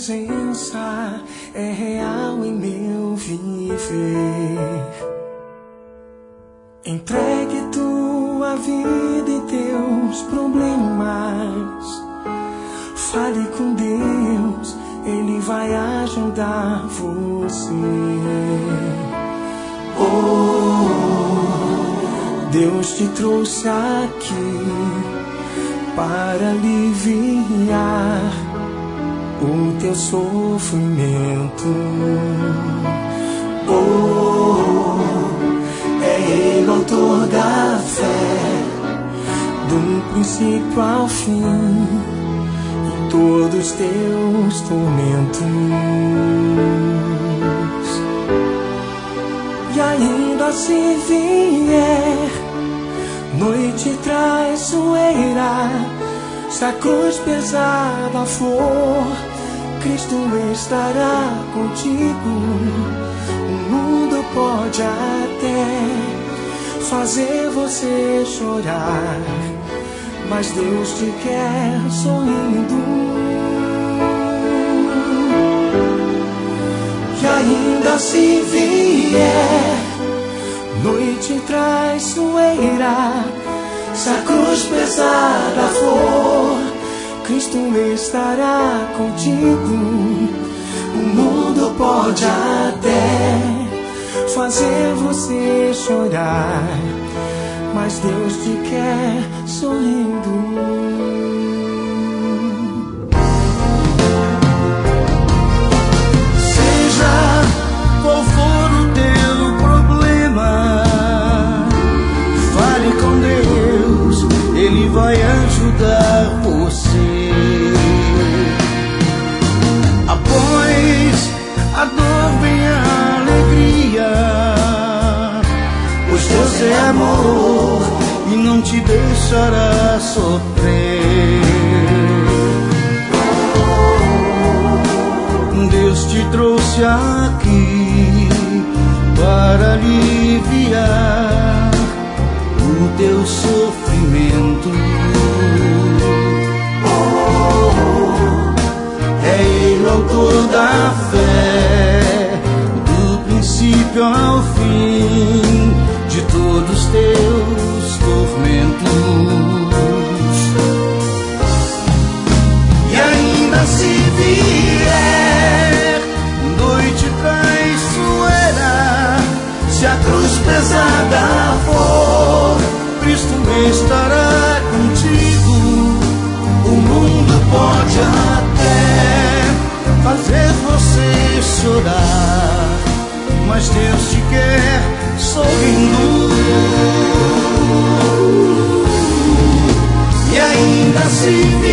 presença é real em meu viver. Entregue tua vida e teus problemas. Fale com Deus, Ele vai ajudar você. Oh, Deus te trouxe aqui para aliviar o teu sofrimento. Oh, é Ele o autor da fé, do princípio ao fim, em todos os teus tormentos. E ainda se vier noite traiçoeira, se a cruz pesada for, Cristo estará contigo. O mundo pode até fazer você chorar, mas Deus te quer sorrindo. E ainda se vier noite traiçoeira, se a cruz pesada for, Cristo estará contigo. O mundo pode até fazer você chorar, mas Deus te quer sorrindo. Qual for o teu problema, fale com Deus, Ele vai ajudar você. Após a dor vem a alegria, pois Deus é amor e não te deixará sofrer. Deus te trouxe aqui para aliviar o teu sofrimento. É Ele o autor da fé, do princípio ao fim, de todos os teus tormentos. E ainda se vier noite traiçoeira, se a cruz pesada for, Cristo estará contigo. O mundo pode até fazer você chorar, mas Deus te quer sorrindo. E ainda se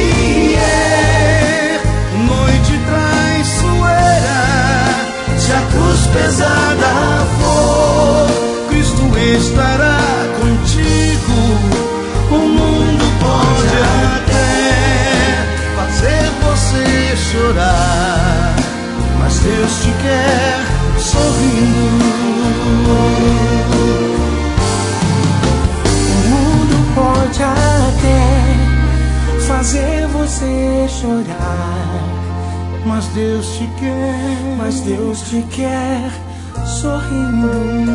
vier noite traiçoeira, se a cruz pesada for, Cristo estará contigo. O mundo pode até fazer você chorar, mas Deus te quer sorrindo. O mundo pode até fazer você chorar, mas Deus te quer sorrindo.